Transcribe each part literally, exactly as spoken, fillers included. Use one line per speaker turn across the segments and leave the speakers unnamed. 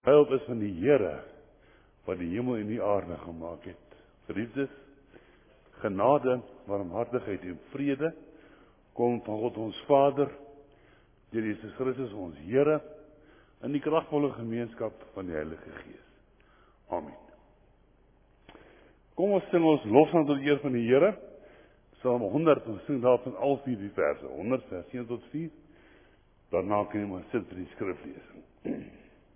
Hulp is van die Here, wat die hemel en die aarde gemaak het. Geliefdes, genade, barmhartigheid en vrede, kom van God ons Vader, deur Jesus Christus ons Here, in die kragtvolle gemeenskap van die Heilige Gees. Amen. Kom ons sing ons lofsang tot eer van die Here, Psalm honderd, ons sing daarvan al vier die verse, honderd vers een tot vier, daarna kan jy maar sit vir die skriflesing.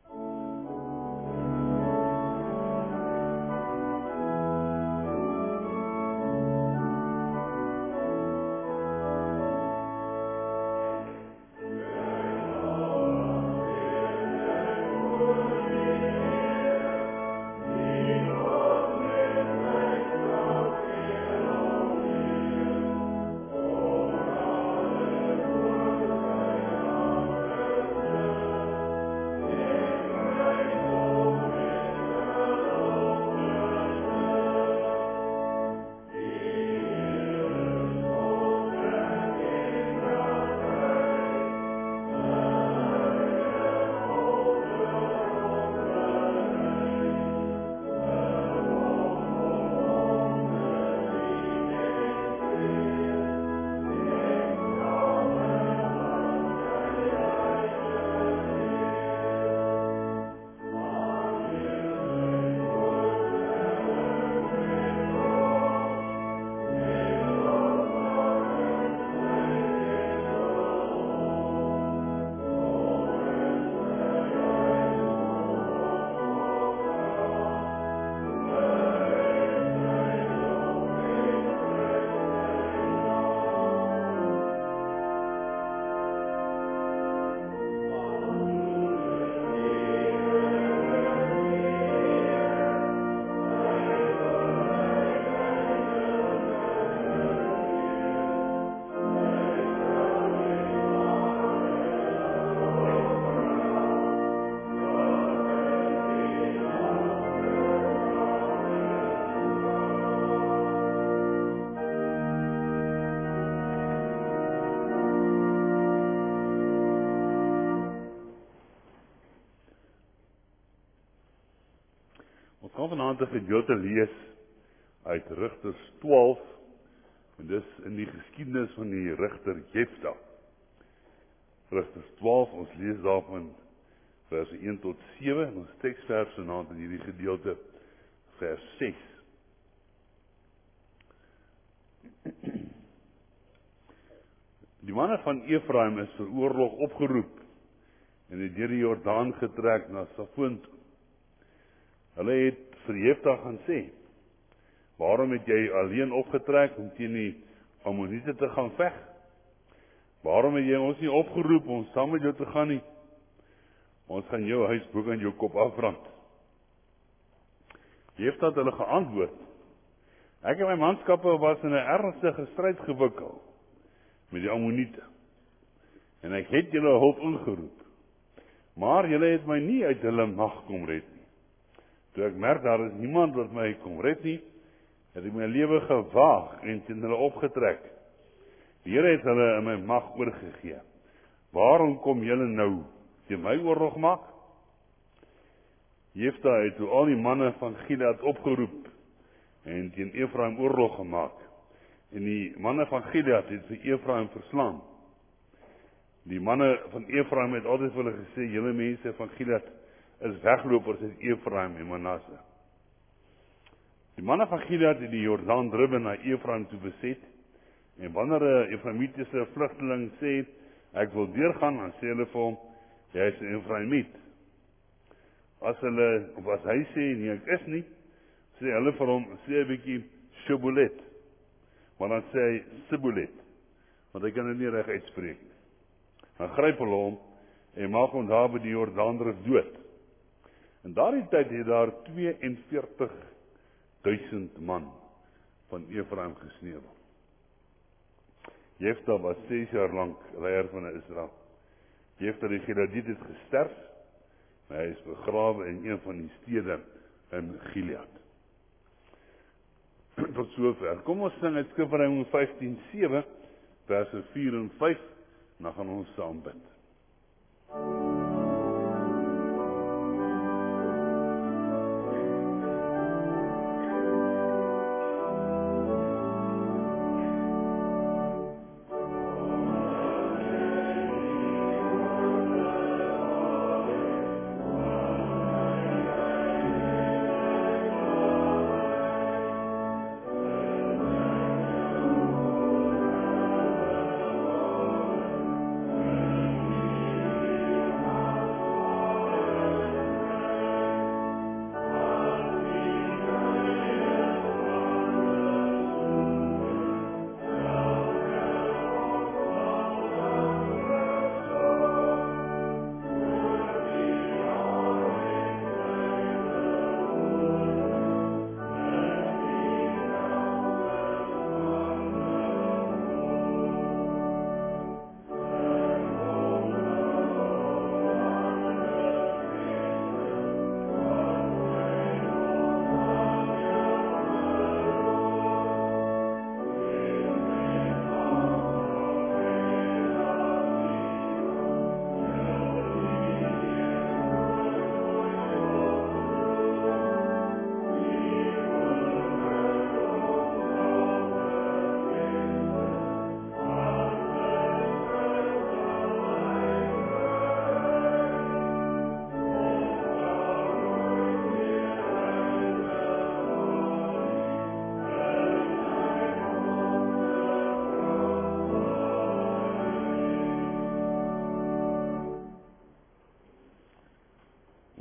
Ons gaan vanaand 'n gedeelte lees uit Rigters twaalf, en dis in die geskiedenis van die rigter Jefta. Rigters twaalf, ons lees daarvan verse een tot sewe, en ons teksvers vanaand in hierdie gedeelte vers ses. Die manne van Efraim is vir oorlog opgeroep en het deur die Jordaan getrek na Safoon toe. Hulle het vir Jefta gaan sê: "Waarom het jy alleen opgetrek om teen die Ammoniete te gaan veg? Waarom het jy ons nie opgeroep om saam met jou te gaan nie? Ons gaan jou huis bo aan jou kop afbrand." Jefta het hulle geantwoord: "Ek en my manskappe was in 'n ernstige stryd gewikkeld met die Ammoniete, en ek het julle hulp ingeroep, maar julle het my nie uit hulle mag kom red nie. Toe ek merk daar is niemand wat my kom red nie, het ek my lewe gewaag en teen hulle opgetrek. Die Here het hulle in my mag oorgegee. Waarom kom julle nou teen my oorlog maak?" Jefta het toe al die manne van Gilead opgeroep en teen Efraim oorlog gemaak. En die manne van Gilead het vir Efraim verslaan. Die manne van Efraim het altyd vir hulle gesê: "Julle mense van Gilead is weglopers uit Efraim en Manasse." Die manne van Gilead het die Jordaan dribbe na Efraim toe beset, en wanneer 'n Efraimitiese vlugteling sê: "Ek wil deurgaan," dan sê hulle vir hom: "Jy is 'n Efraimiet." As hulle, of as hy sê: "Nee, ek is nie," sê hulle vir hom: "Sê 'n bietjie Shibolet," maar dan sê hy Sibolet, want hy kan dit nie reg uitspreek nie. Dan gryp hulle hom en maak hom daar by die Jordaandrif dood. In daardie tyd het daar twee en veertig duisend man van Efraim gesneuwel. Jefta was ses jaar lank leier van Israel. Jefta die Gileadiet het gesterf, maar hy is begrawe in een van die stede in Gilead. Tot sover. Kom ons sing uit Skrifreëling vyftien sewe, verse vier en vyf, en dan gaan ons saam bid.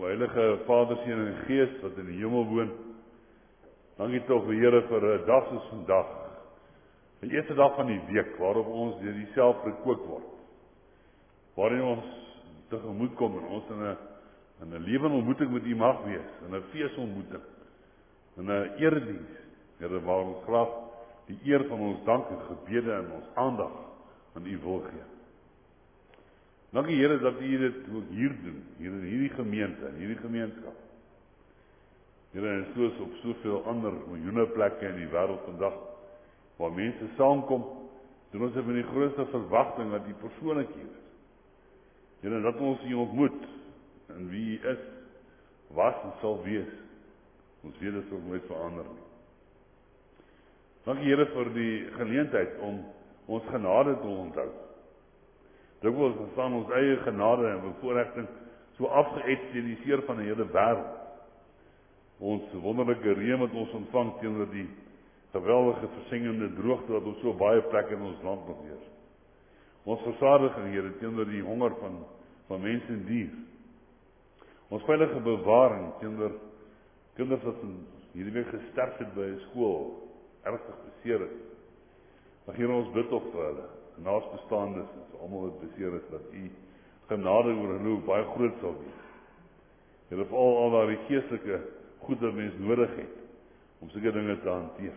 Heilige Vader, Seun en Gees wat in die hemel woon. Dankie tog vir Here vir 'n dag soos vandag. Die eerste dag van die week waarop ons deur U self gekook word. Waarin ons tegemoet kom en ons in 'n in 'n lewende ontmoeting met U mag wees, in 'n feesontmoeting, in 'n erediens. Here, waar ons graag die eer van ons dank en gebede en ons aandag aan U wil gee. Dankie Here dat U dit ook hier doen, hier in hierdie gemeente, in hierdie gemeenskap. Here, en soos op soveel ander miljoene plekke in die wêreld vandag, waar mense saamkom, doen ons dit met die grootste verwagting dat U persoonlik hier is. Here, dat ons U ontmoet, en wie U is, was en sal wees. Ons weet dit sal nooit verander nie. Dankie Here vir die geleentheid om ons genade te onthou. Dikwels staan ons eie genade en bevoorregting so afgeëtstiliseer van die hele wêreld. Ons wonderlike reën wat ons ontvang teenoor die geweldige versingende droogte wat op so baie plekke in ons land nog heers. Ons versadiging Here teenoor die honger van van mense en dier. Ons veilige bewaring teenoor kinders wat hierdie week gesterf het by 'n skool, ernstig beseer is. Mag Here, ons bid op vir hulle, naasbestaandes en vir almal wat beseer is, dat U genade oor hulle baie groot sal wees. Here, vir al al daardie geestelike goed wat mens nodig het om sulke dinge te hanteer.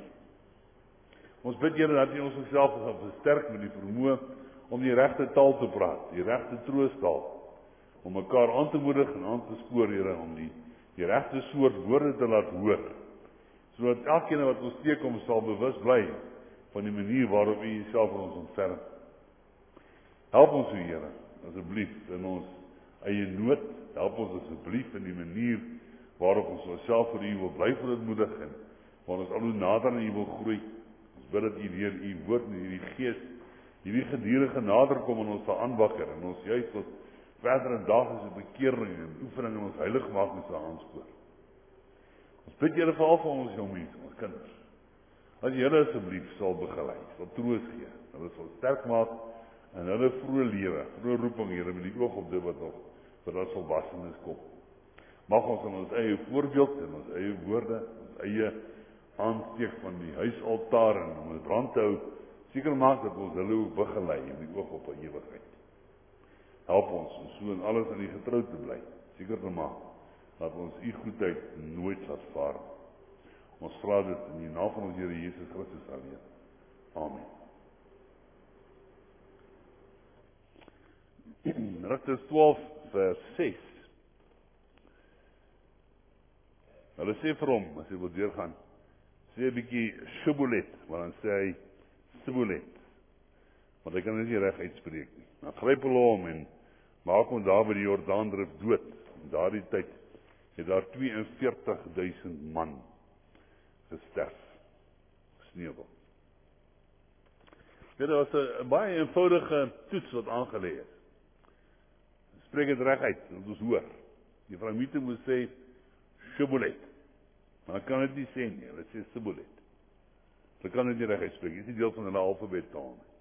Ons bid Here dat U ons self sal versterk met die vermoë om die regte taal te praat, die regte troostaal, om mekaar aan te moedig en aan te spoor, Here, om die, die regte soort woorde te laat hoor, sodat elkeen wat ons teekom sal bewus bly van die manier waarop U Uself aan ons ontferm. Help ons, Here, asseblief in ons eie nood, help ons asseblief in die manier waarop ons onsself vir U wil bly verootmoedig en waar ons al hoe nader aan U wil groei. Ons bid dat U deur U woord en hierdie Gees hierdie gedurende nader kom en ons sal aanwakker en ons juist tot verdere daaglikse bekering en oefening in ons heiligmaking sal aanspoor. Ons bid Here veral vir ons jong mense, ons kinders. Dat U hulle asseblief sal begelei, sal troos gee, hulle sal sterk maak in hulle vroeë lewe, vroeë roeping, Here, met die oog op dit wat nog vir ons volwassenes kom. Mag ons in ons eie voorbeeld en ons eie woorde, ons eie aansteek van die huisaltaar en om dit brand te hou, seker maak dat ons hulle ook begelei in die oog op 'n ewigheid. Help ons om so in alles aan U getrou te bly, seker te maak dat ons U goedheid nooit laat vaar. Ons vra dit in die naam van ons Here Jesus Christus alleen. Amen. Rigters twaalf vers ses. Hulle sê vir hom, as hy wil deurgaan, sê 'n bietjie Shibboleth, maar dan sê hy Sibboleth. Want hy kan dit nie reg uitspreek nie. Dan gryp hulle hom en maak hom daar by die Jordaandrif dood. In daardie tyd het daar twee en veertig duisend man gesterf. Sneeuwel. Dit was 'n baie eenvoudige toets wat aangelê is. Spreek dit reg uit, want ons hoor. Die Israeliete moet sê Shibboleth. Maar kan dit nie sê nie, hulle sê Sibboleth. Hulle kan dit nie reg uitspreek, dit is nie deel van hulle alfabet-taal nie.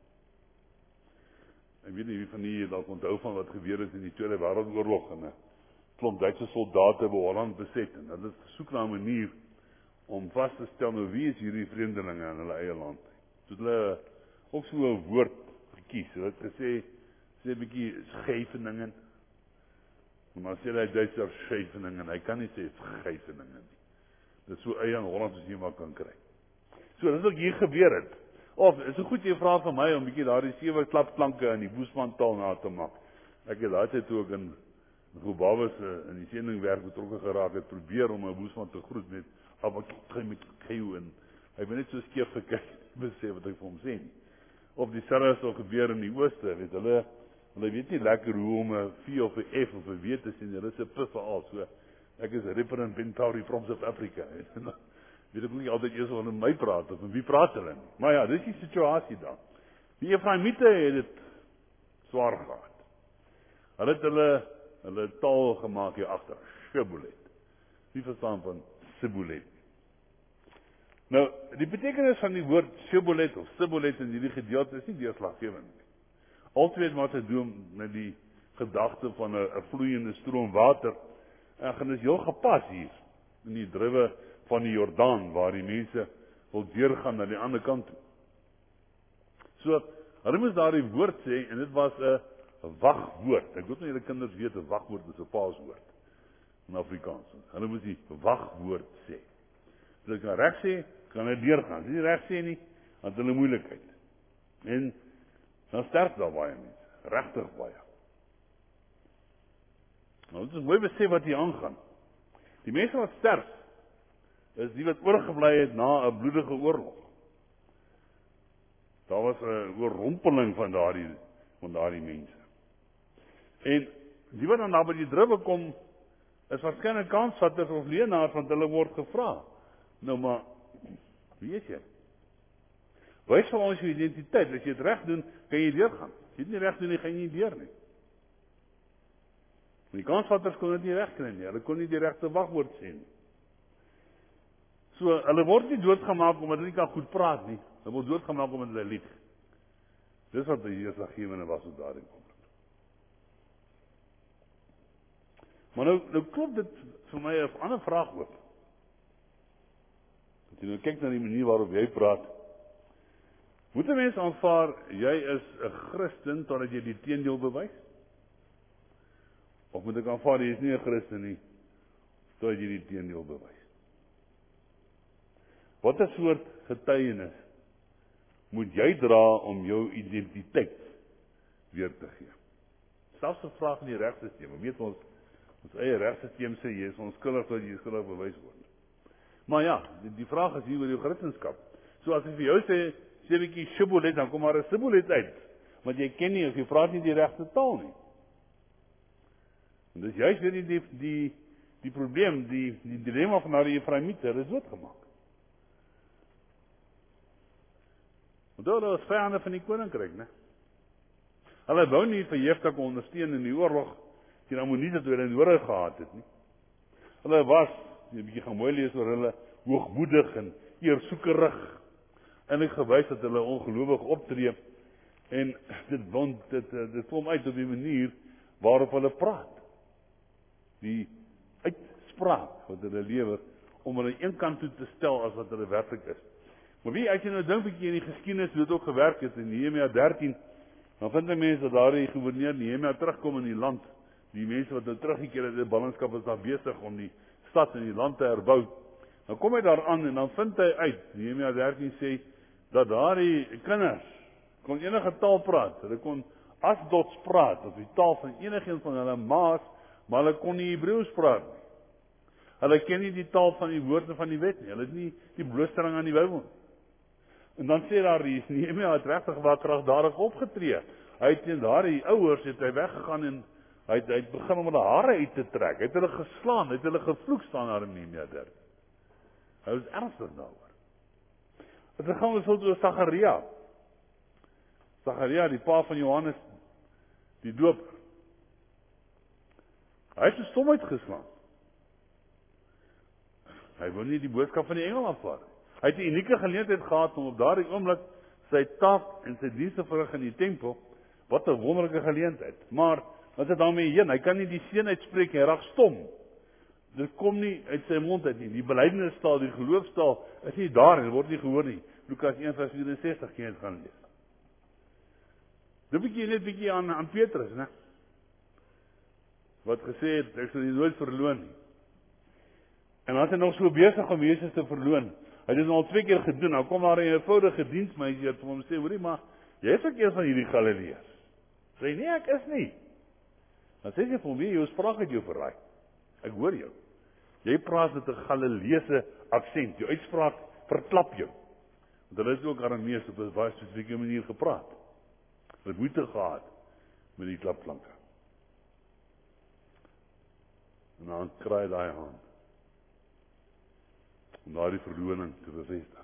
Ek weet nie wie van julle dalk onthou van wat gebeur het in die Tweede Wêreldoorlog en 'n klomp Duitse soldate by Holland beset en hulle het gesoek na 'n manier om vas te stel nou wie is hierdie vreemdelinge in hulle eie land. So hulle ook so 'n woord gekies. Hulle het gesê sê 'n bietjie Scheveningen. Maar sê hy Duitser Scheveningen, hy kan nie sê Scheveningen nie. Dit is so eie aan Holland as jy maar kan kry. So dis wat hier gebeur het. Of is 'n goed jy vra vir my om 'n bietjie daardie sewe klapklanke in die Boesmantaal na te maak. Ek het daai tyd toe ook in Gobabes in die sendingwerk betrokke geraak het, probeer om 'n Boesman te groet met abakkie met keu en hy het net so skeef gekyk, besef wat ek vir hom sê nie. Of dieselfde sou gebeur in die ooste, weet hulle, hulle weet nie lekker hoe om 'n V of 'n F of 'n W te sien, hulle is 'n P veral, so ek is Reverend Bentauri from South Africa. Weet ek nie altyd eers wanneer my praat of wie praat hulle nie. Maar ja, dis die situasie dan. Die Efraimiete het dit swaar gehad. Hulle het hulle hulle taal gemaak hier agter, Shibboleth. Wie verstaan van Sibboleth? Nou, die betekenis van die woord Shibboleth of Sibboleth in hierdie gedeelte is nie deurslaggewend nie. Altyd maar te doen met die gedagte van 'n 'n vloeiende stroom water Ag, en is heel gepas hier, in die druwe van die Jordaan, waar die mense wil deurgaan na die ander kant toe. So, hulle moes daar die woord sê, en dit was 'n wagwoord. Ek weet nie julle kinders weet, 'n wagwoord is 'n paaswoord in Afrikaans. Hulle moes die wagwoord sê. As hulle kan reg sê, kan hulle deurgaan. As hulle nie reg sê nie, dan het hulle moeilikheid. En dan sterf daar baie mense, regtig baie. Nou, dit is mooi besef wat hier aangaan. Die mense wat sterf, is die wat oorgebly het na 'n bloedige oorlog. Daar was 'n oorrompeling van daardie van daardie mense. En die wat dan daar by die druwe kom, is waarskynlik kansvatters of leenaars, want hulle word gevra. Nou maar, wie is jy? Wys vir ons jou identiteit. As jy dit reg doen, kan jy deurgaan. As jy dit nie reg doen nie, gaan jy nie deur nie. Die kansvatters kon dit nie regkry nie. Hulle kon nie die regte wagwoord sê nie. So, hulle word nie doodgemaak omdat hulle nie kan goed praat nie. Hulle word doodgemaak omdat hulle lieg. Dis wat die deurslaggewende was op daardie oomblik. Maar nou, nou klop dit vir my 'n ander vraag op. As jy nou kyk na die manier waarop jy praat, moet 'n mens aanvaar, jy is 'n Christen totdat jy die teendeel bewys? Of moet ek aanvaar, jy is nie 'n Christen nie, totdat jy die teendeel bewys? Wat 'n soort getuienis moet jy dra om jou identiteit weer te gee? Selfs 'n vraag in die regstelsel. Weet ons, ons eie regstelsel sê jy is onskuldig tot jy skuldig bewys word. Maar ja, die, die vraag is hier oor jou Christendom. So as ek vir jou sê, sê 'n bietjie shibboleth, dan kom maar 'n shibboleth uit. Want jy ken nie, of jy praat nie die regte taal nie. En dis juist weer die die die, die probleem, die die dilemma van daardie Efraimiete, hulle is doodgemaak. Want hulle was vyande van die koninkryk, né? Hulle wou nie vir Jefta kon ondersteun in die oorlog teen Ammoniete toe hulle nodig gehad het nie. Hulle was, jy 'n bietjie gaan mooi lees oor hulle, hoogmoedig en eersoekerig. En ek gewys dat hulle ongelowig optree. En dit wond dit dit kom uit op die manier waarop hulle praat. Die uitspraak wat hulle lewer om hulle een kant toe te stel as wat hulle werklik is. Maar wie as jy nou dink 'n bietjie in die geskiedenis hoe dit ook gewerk het in Nehemia dertien, dan vind jy mense dat daardie goewerneur Nehemia terugkom in die land. Die mense wat nou teruggekeer het in die ballingskap is daar besig om die stad en die land te herbou. Dan kom hy daar aan en dan vind hy uit, Nehemia dertien sê, dat daardie kinders kon enige taal praat. Hulle kon Asdods praat, of die taal van enigeen van hulle maas, maar hulle kon nie Hebreëus praat nie. Hulle ken nie die taal van die woorde van die wet nie. Hulle het nie die blootstelling aan die Bybel nie. En dan sê daar hier, Nehemia het regtig wat kragtadig opgetree. Hy het teen daardie ouers het hy weggegaan en hy het, hy het begin om hulle hare uit te trek. Hy het hulle geslaan, hy het hulle gevloek staan daar in Nehemia dertien. Hy was ernstig daaroor. Het gaan ons oor Sagaria. Sagaria, die pa van Johannes, die doper. Hy het 'n stomheid geslaan. Hy wou nie die boodskap van die engel aanvaar. Hy het 'n unieke geleentheid gehad om op daardie oomblik sy taak en sy dienste verrig in die tempel. Wat 'n wonderlike geleentheid. Maar wat het daarmee heen? Hy kan nie die seën uitspreek, hy raak stom. Dit kom nie uit sy mond uit nie. Die belydenisstaal, die geloofstaal is nie daar en dit word nie gehoor nie. Lukas een vers vierensestig kan jy dit gaan lees. Dit bietjie net bietjie aan aan Petrus, né? Wat gesê het ek sal nie nooit verloon nie. En dan is hy nog so besig om Jesus te verloon. Hy het dit al twee keer gedoen. Nou kom daar 'n eenvoudige diensmeisie wat hom sê, hoorie maar, jy is ook een van hierdie Galileërs. Sê nee, ek is nie. Dan sê jy vir hom, jou spraak het jou verraai. Ek hoor jou. Jy praat met 'n Galileese aksent. Jou uitspraak verklap jou. Want hulle het ook Aramees op 'n baie spesifieke manier gepraat. Hulle het moeite gehad met die klapklanke. En dan kraai daai hand. Om daardie verloning te bevestig.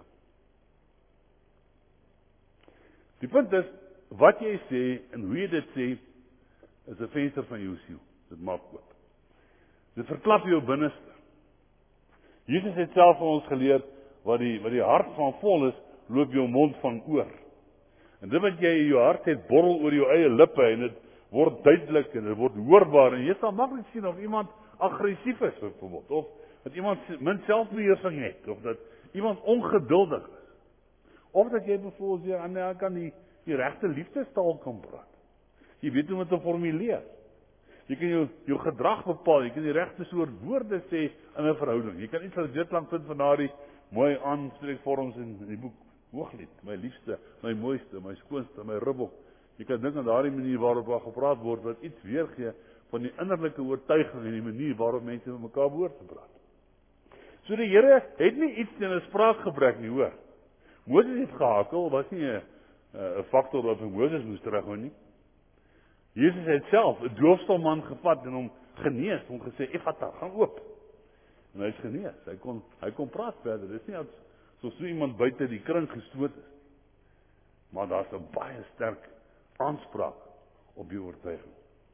Die punt is, wat jy sê en hoe jy dit sê, is 'n venster van jou siel. Dit maak oop. Dit verklap jou binneste. Jesus het self vir ons geleer, wat die, wat die hart van vol is, loop jou mond van oor. En dit wat jy in jou hart het, borrel oor jou eie lippe, en dit word duidelik, en dit word hoorbaar, en jy sal maklik sien of iemand aggressief is byvoorbeeld, of dat iemand min selfbeheersing het, of dat iemand ongeduldig is, of dat jy byvoorbeeld jy aan die kan die, die regte liefdestaal kan praat. Jy weet hoe om dit te formuleer. Jy kan jou, jou gedrag bepaal, jy kan die regte soort woorde sê in 'n verhouding. Jy kan iets wat dit lank vind van daardie mooi aanspreekvorms in, in die boek Hooglied, my liefste, my mooiste, my skoonste, my ribbok. Jy kan dink aan daardie manier waarop daar gepraat word, wat iets weergee van die innerlike oortuiging en die manier waarop mense met mekaar behoort te praat. So die Here het nie iets teen 'n spraakgebrek nie, hoor. Moses het gehakel, was nie 'n 'n faktor wat vir Moses moes terughou nie. Jesus het self 'n doofstom man gevat en hom genees, hom gesê, "Effata, gaan oop." En hy is genees. Hy kon hy kon praat verder. Dis nie soos so iemand buite die kring gestoot is. Maar daar's 'n baie sterk aanspraak op die oortuiging.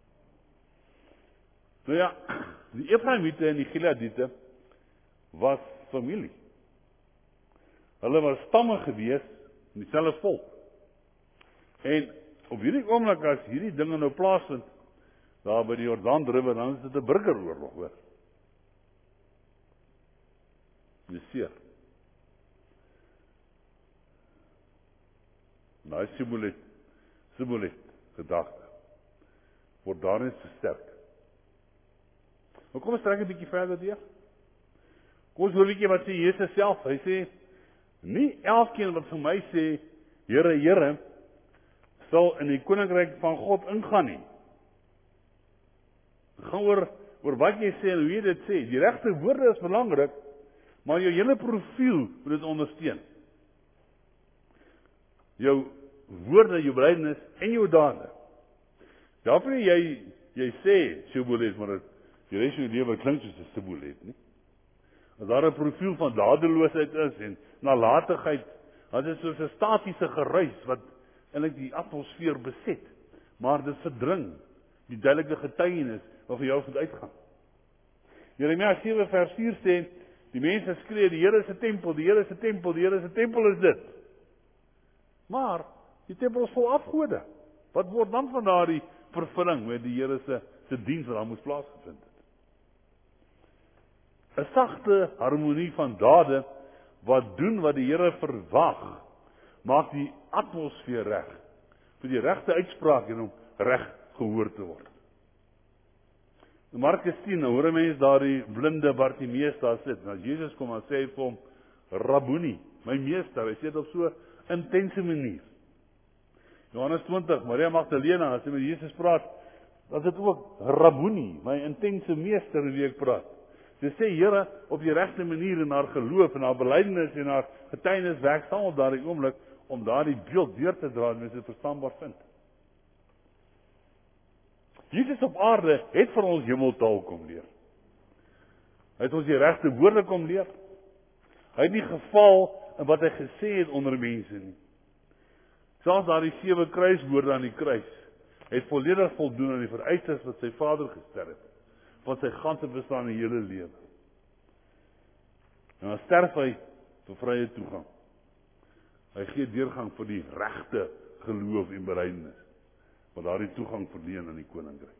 Nou ja, die Efraimiete en die Gileadiete was familie. Hulle was stamme gewees in dieselfde volk. En op hierdie oomblik as hierdie dinge nou plaasvind, daar by die Jordaan Rivier, dan is dit 'n burgeroorlog, hoor. Dis seer. Nou Sibolet, Sibolet gedagte word daarin versterk. Nou kom ons trek 'n bietjie verder deur. Kom ons hoor 'n bietjie wat sê Jesus self. Hy sê, nie elkeen wat vir my sê, Here, Here, sal in die koninkryk van God ingaan nie. Het gaan oor, oor wat jy sê en hoe jy dit sê. Die regte woorde is belangrik, maar jou hele profiel moet dit ondersteun. Jou woorde, jou belydenis en jou dade. Daarvoor jy jy sê Sibolet, maar dit die res van jou lewe klink soos 'n Sibolet, nie? As daar 'n profiel van dadeloosheid is en nalatigheid, dan is dit soos 'n statiese geruis wat eintlik die atmosfeer beset, maar dit verdring die duidelike getuienis wat vir jou moet uitgaan. Jeremia sewe vers vier sê, die mense skree, die Here se tempel, die Here se tempel, die Here se tempel is dit. Maar die tempel is vol afgode. Wat word dan van daardie vervulling met die Here se se diens wat daar moes plaasgevind het? 'n Sagte harmonie van dade wat doen wat die Here verwag, maak die atmosfeer reg vir die regte uitspraak en om reg gehoor te word. In Markus tien, nou hoor 'n mens daar die blinde Bartimeus daar sit. Nou Jesus kom en sê vir hom, Rabboni, my meester. Hy sê dit op so 'n intense manier. Johannes twintig, Maria Magdalena, as sy met Jesus praat, dan is dit ook Rabboni, my intense meester wie ek praat. Sy sê, Here, op die regte manier in haar geloof en haar belydenis en haar getuienis werk saam op daardie oomblik om daardie beeld deur te dra en mense dit verstaanbaar vind. Jesus op aarde het vir ons hemeltaal kom leer. Hy het ons die regte woorde kom leer. Hy het nie geval in wat hy gesê het onder mense nie. Selfs daardie sewe kruiswoorde aan die kruis het volledig voldoen aan die vereistes wat sy Vader gestel het, van sy ganse bestaan en hele lewe. En dan sterf hy vir vrye toegang. Hy gee deurgang vir die regte geloof en belydenis, wat daardie toegang verleen aan die koninkryk.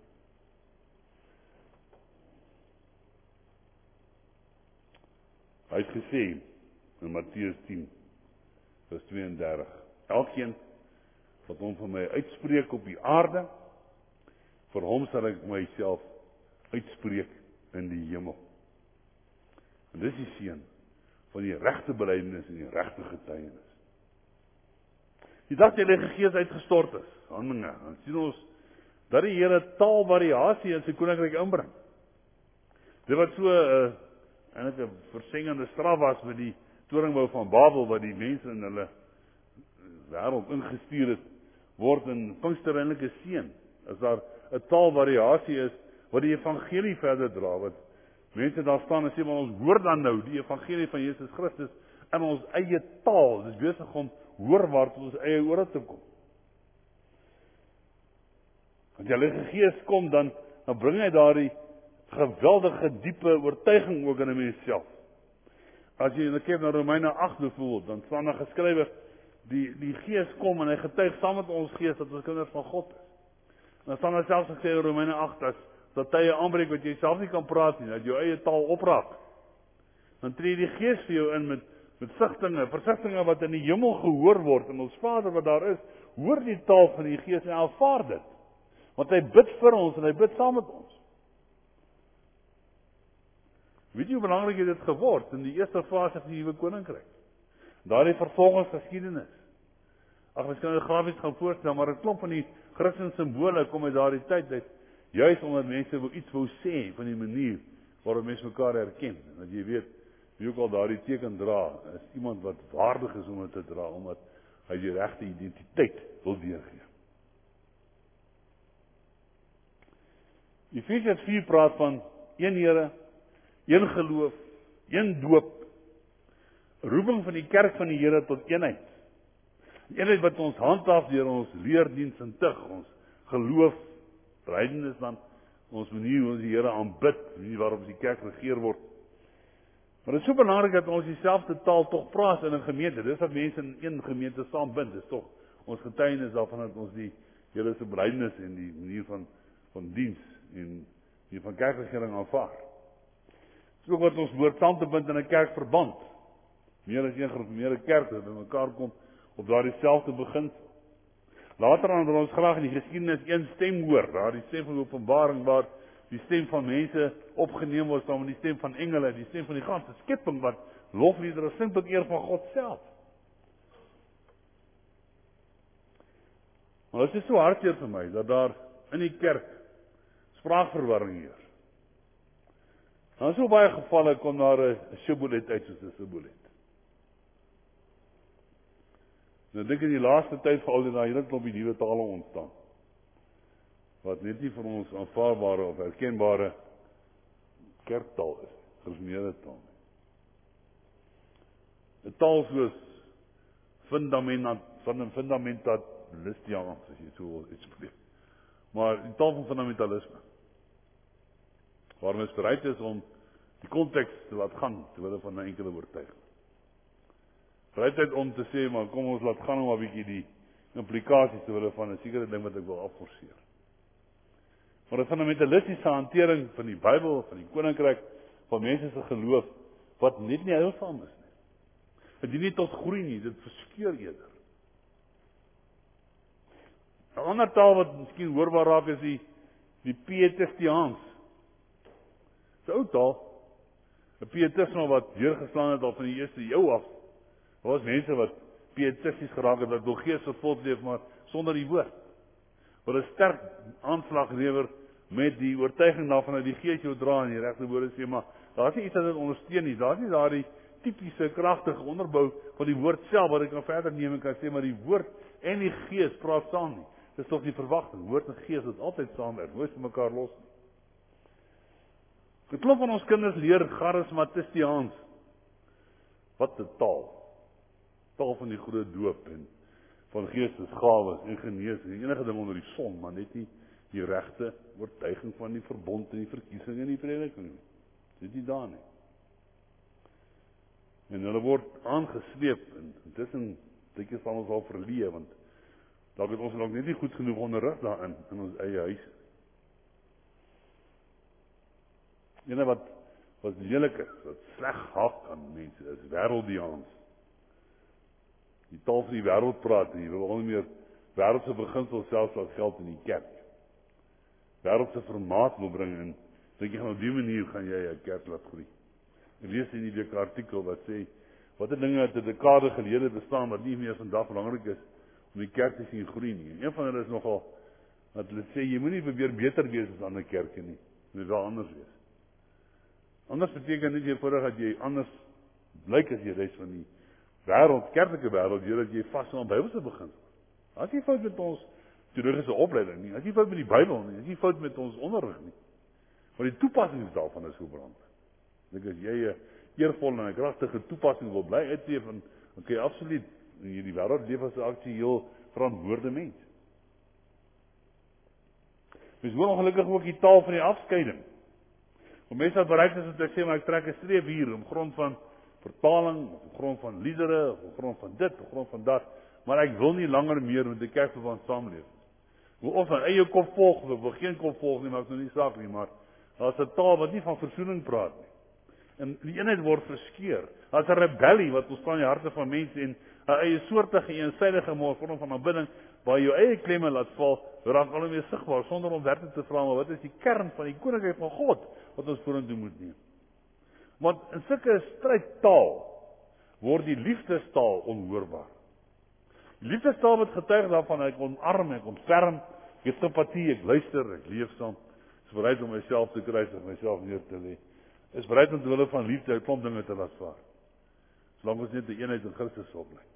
Hy het gesê in Matteus tien, vers twee en dertig, elkeen wat hom van my uitspreek op die aarde, vir hom sal ek myself uitspreek in die hemel. En dis die seën van die regte belydenis en die regte getuienis. Die dag die Heilige Gees uitgestort is, handelinge, dan sien ons dat die Here taalvariasie in sy koninkryk inbring. Dit wat so 'n uh, eintlik 'n versengende straf was met die toringbou van Babel wat die mense in hulle wêreld ingestuur het, word in Pinkster eintlik 'n seën. As daar 'n taalvariasie is wat die evangelie verder dra, wat mense daar staan en sê, maar ons hoor dan nou die evangelie van Jesus Christus in ons eie taal. Dis besig om hoorbaar tot ons eie ore te kom. As die Heilige Gees kom, dan, dan bring hy daardie geweldige diepe oortuiging ook in 'n mens self. As jy nou kyk na Romeine agt byvoorbeeld, dan staan daar geskrywe, die, die Gees kom en hy getuig saam met ons gees dat ons kinders van God is. En dan staan daar selfs gesê in Romeine agt, as dat tye aanbreek wat jy self nie kan praat nie, dat jou eie taal opraak. Dan tree die Gees vir jou in met met sigtinge, versigtinge wat in die hemel gehoor word, en ons Vader wat daar is, hoor die taal van die Gees en aanvaar dit. Want hy bid vir ons en hy bid saam met ons. Weet jy hoe belangrik het dit geword in die eerste fase van die nuwe koninkryk? Daardie vervolgingsgeskiedenis. Ag, ons kan dit grafies gaan voorstel, maar 'n klomp van die Christelike simbole kom uit daardie tyd uit, juis omdat mense wil iets wou sê van die manier waarop mense mekaar herken. En dat jy weet, wie ook al daardie teken dra, is iemand wat waardig is om dit te dra, omdat hy die regte identiteit wil deurgee. Efesiërs vier praat van een Here, een geloof, een doop, roeping van die kerk van die Here tot eenheid. Eenheid wat ons handhaaf deur ons leerdiens en tug, ons geloof, belydenis dan, ons manier hoe ons die Here aanbid, die waarop die kerk regeer word. Maar dit is so belangrik dat ons dieselfde taal tog praat in 'n gemeente. Dis wat mense in een gemeente saambind. Dis tog ons getuienis daarvan dat ons die Here se belydenis en die manier van van diens en die van kerkregering aanvaar. Dis ook wat ons behoort saam te bind in 'n kerkverband. Meer as een gereformeerde kerk wat bymekaar kom op daardie selfde beginsel. Later aan wil ons graag in die geskiedenis een stem hoor, daardie stem van Openbaring waar die stem van mense opgeneem word saam met die stem van engele, die stem van die ganse skepping wat lofliedere sing tot eer van God self. Maar dit is so hartseer vir my dat daar in die kerk spraakverwarring heers. Nou so baie gevalle kom daar 'n shibboleth uit soos 'n shibboleth. Nou dink in die laaste tyd veral dat daar hele klompie nuwe tale ontstaan. Wat net nie vir ons aanvaarbare of herkenbare kerktaal is, gereformeerde taal. 'n Taal soos fundament van 'n fundamentalistiaans, as jy so wil uitspreek. Maar die taal van fundamentalisme. Waar mens bereid is om die konteks te laat gaan terwyl van 'n enkele oortuiging. Bereidheid om te sê, maar kom ons laat gaan om 'n bietjie die implikasies terwyl van 'n sekere ding wat ek wil afforceer. Maar 'n fundamentalistiese hantering van die Bybel, van die koninkryk, van mense se geloof wat net nie heilsaam is nie. Dit dien nie tot groei nie, dit verskeur eerder. 'n Ander taal wat miskien hoorbaar raak is die die Pietistiaans. Dis 'n ou taal. 'n Pietisme wat deurgeslaan het al van die eerste eeu af. Daar was mense wat pietisties geraak het, wat wil gees vervuld leef, maar sonder die woord. Wat 'n sterk aanslag lewer met die oortuiging daarvan dat die Gees jou dra en die regte woorde sê, maar daar's nie iets wat dit ondersteun nie. Daar's nie daardie tipiese kragtige onderbou van die woord self wat ek kan verder neem en kan sê, maar die woord en die Gees praat saam nie. Dis tog die verwagting. Woord en Gees is altyd saamwerk, nooit van mekaar los nie. 'n Klomp van ons kinders leer charismatistiaans. Wat 'n taal. Taal van die groot doop en van geestesgawes en genesing en enige ding onder die son, maar net nie die regte oortuiging van die verbond en die verkiesing en die prediking nie. Dit is nie daar nie. En hulle word aangesleep en tussen dikkies van ons al verleë, want dalk het ons nog net nie goed genoeg onderrig daarin in ons eie huis. Ene wat wat lelik is, wat sleg haak aan mense, is wêrelddiaans. Die taal van die wêreld praat en jy wil al nie meer wêreldse beginsels selfs laat geld in die kerk. Wêreldse formaat wil bring en dink jy gaan op die manier gaan jy 'n kerk laat groei. Ek lees in die week 'n artikel wat sê watter dinge het 'n dekade gelede bestaan wat nie meer vandag belangrik is om die kerk te sien groei nie. En een van hulle is nogal dat hulle sê jy moenie probeer beter wees as ander kerke nie. Jy moet wel anders wees. Anders beteken dit eenvoudig dat jy anders blyk as die res van die wêreld, kerklike wêreld, jy dat jy vashou aan Bybelse beginsels. As jy fout met ons teologiese opleiding nie, as jy fout met die Bybel nie, as jy fout met ons onderrig nie. Maar die toepassings daarvan is so belangrik. Dink as jy 'n eervolle en 'n kragtige toepassing wil bly uitleef en dan kan jy absoluut in hierdie wêreld leef as 'n aktueel verantwoorde mens. Mens hoor ongelukkig ook die taal van die afskeiding. Om mense wat bereid is om te sê maar ek trek 'n streep hier op grond van vertaling, op grond van liedere, op grond van dit, op grond van dat, maar ek wil nie langer meer met die kerkverband saamleef. Of my eie kop volg, of wil geen kop volg nie, maak nou nie saak nie, maar daar's 'n taal wat nie van versoening praat nie. En die eenheid word verskeur. Daar's 'n rebellie wat ontstaan in die harte van mense en 'n eie soortige eensaidige vorm van aanbidding waar jou eie klemme laat val, raak al hoe meer sigbaar sonder om werklik te vra maar wat is die kern van die koninkryk van God wat ons vorentoe moet neem. Want in sulke strydtaal word die liefdestaal onhoorbaar. Die liefdestaal wat getuig daarvan ek omarm, ek ontferm, ek het simpatie, ek luister, ek leef saam, is bereid om myself te kruisig, myself neer te lê. Is bereid om te wille van liefde 'n klomp dinge te laat vaar. Solank ons net 'n eenheid in Christus sal bly.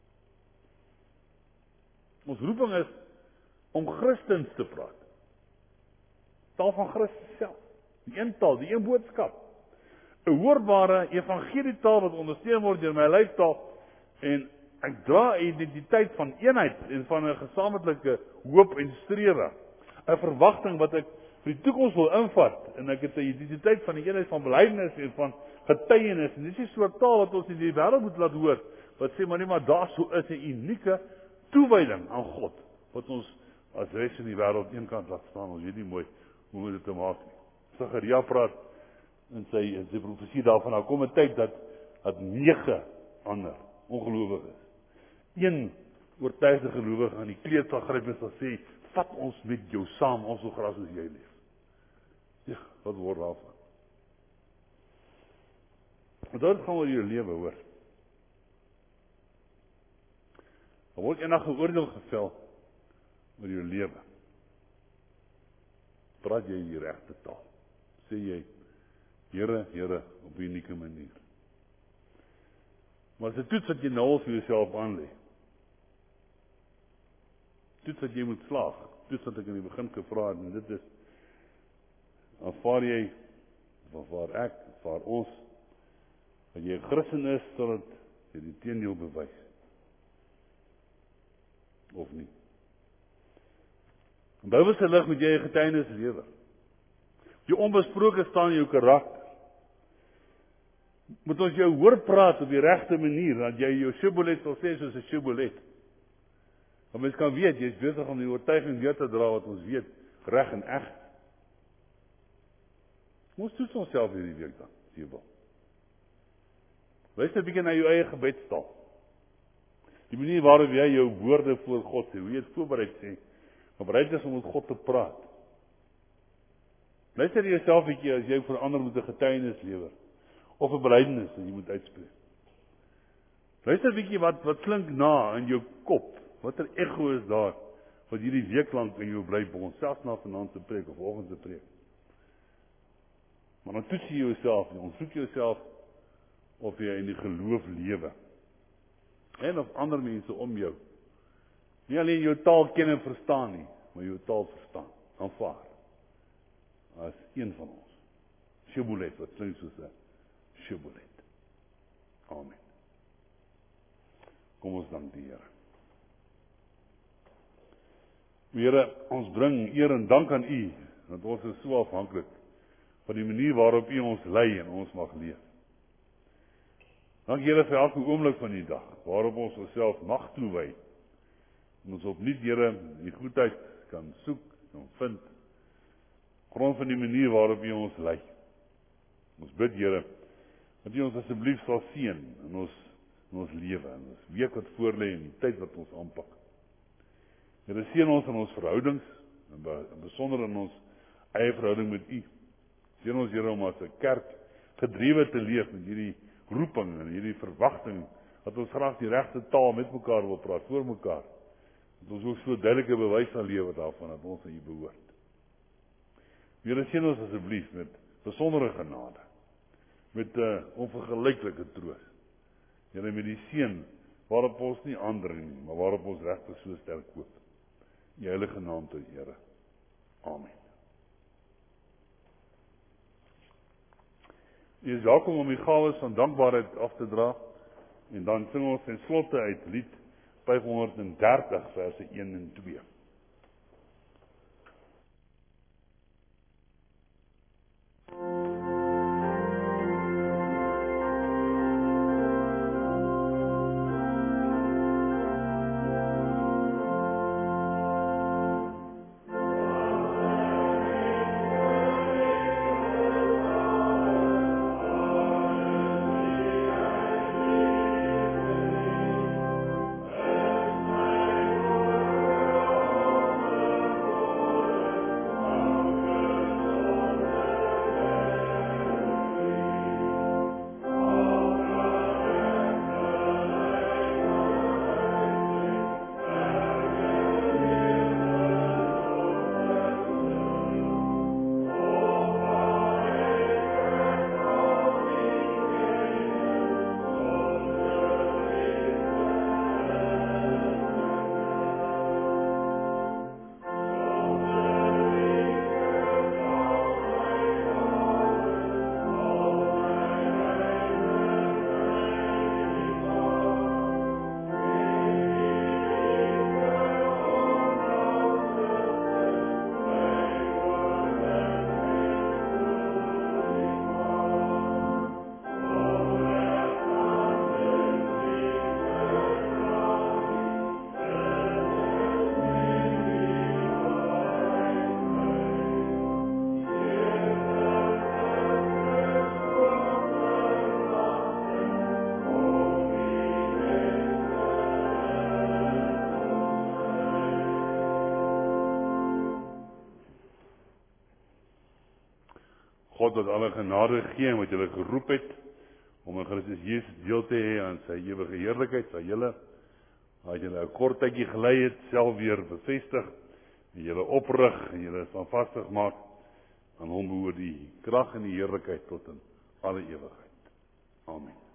Ons roeping is om Christens te praat. Taal van Christus self. Die een taal, die een boodskap. 'n Hoorbare evangelietaal wat ondersteun word deur my lyfstaal en ek dra 'n identiteit van eenheid en van 'n gesamentlike hoop en strewe. 'n Verwagting wat ek vir die toekoms wil invat en ek het 'n identiteit van die eenheid van belydenis en van getuienis en dis die soort taal wat ons in die wêreld moet laat hoor wat sê maar nie maar daar sou is 'n unieke toewyding aan God wat ons as res in die wêreld eenkant laat staan. Ons weet nie mooi hoe om dit te maak nie. Sagaria praat in sy in sy profesie daarvan daar kom 'n tyd dat dat nege ander ongelowiges een oortuigde gelowige aan die kleed sal gryp en sal sê vat ons met jou saam, ons so graag soos jy leef. Ja, wat word daarvan? Want dit gaan oor jou lewe, hoor. Daar word enige oordeel gevel oor jou lewe. Praat jy die regte taal? Sê jy, Here, Here, op 'n unieke manier. Maar as 'n toets wat jy nou al vir jouself aanlê. Toets wat jy moet slaag. Toets wat ek in die begin gevra het, en dit is, aanvaar jy, aanvaar ek, aanvaar ons, dat jy 'n Christen is, sodat jy die teendeel bewys. Of nie. In Bybelse lig moet jy 'n getuienis lewer. Jy onbesproke staan in jou karakter. Moet ons jou hoor praat op die regte manier, dat jy jou shibboleth sal sê soos 'n shibboleth. Want mens kan weet, jy is besig om die oortuiging deur te dra wat ons weet, reg en eg. Ons toets onsself hierdie week dan, as jy wil. Luister 'n bietjie na jou eie gebedstaal. Die manier waarop jy jou woorde voor God sê, hoe jy dit voorberei sê, maar bereid is om met God te praat. Luister jouself 'n bietjie as jy vir ander moet 'n getuienis lewer of 'n belydenis wat jy moet uitspreek. Luister 'n bietjie wat wat klink na in jou kop. Watter ego is daar wat hierdie week lank in jou bly bons, selfs na vanaand se preek of vanoggend se preek. Maar dan toets jy jouself, jy ondersoek jouself of jy in die geloof lewe. En of ander mense om jou nie alleen jou taal ken en verstaan nie, maar jou taal verstaan, aanvaar. As een van ons. Shibboleth, wat klink soos 'n shibboleth. Amen. Kom ons dank die Here. Here, ons bring eer en dank aan U, want ons is so afhanklik van die manier waarop U ons lei en ons mag leef. Dank Here vir elke oomblik van die dag, waarop ons onsself mag toewy. En ons opnuut, Here, die goedheid kan soek en vind, grond van die manier waarop U ons lei. Ons bid, Here, dat U ons asseblief sal seën in ons, in ons lewe, in ons week wat voorlê en die tyd wat ons aanpak. Here, seën ons in ons verhoudings, en besonder in ons eie verhouding met U. Seën ons, Here, om as 'n kerk gedrewe te leef met hierdie roeping en hierdie verwagting, dat ons graag die regte taal met mekaar wil praat, voor mekaar. Dat ons ook so duidelike bewys sal lewer daarvan, dat ons aan U behoort. Here, seën ons asseblief met besondere genade, met 'n uh, onvergelyklike troos. Here, met die seën waarop ons nie aandring nie, maar waarop ons regtig so sterk hoop. In U heilige naam te Here. Amen. U is welkom om die gawes van dankbaarheid af te dra, en dan sing ons ten slotte uit lied vyfhonderddertig verse een en twee. God wat alle genade gee en wat julle geroep het om in Christus Jesus deel te hê aan sy ewige heerlikheid, sal julle, wat julle 'n kort tydjie gelei het, self weer bevestig, en julle oprig en julle standvastig maak. Aan hom behoort die krag en die heerlikheid tot in alle ewigheid. Amen.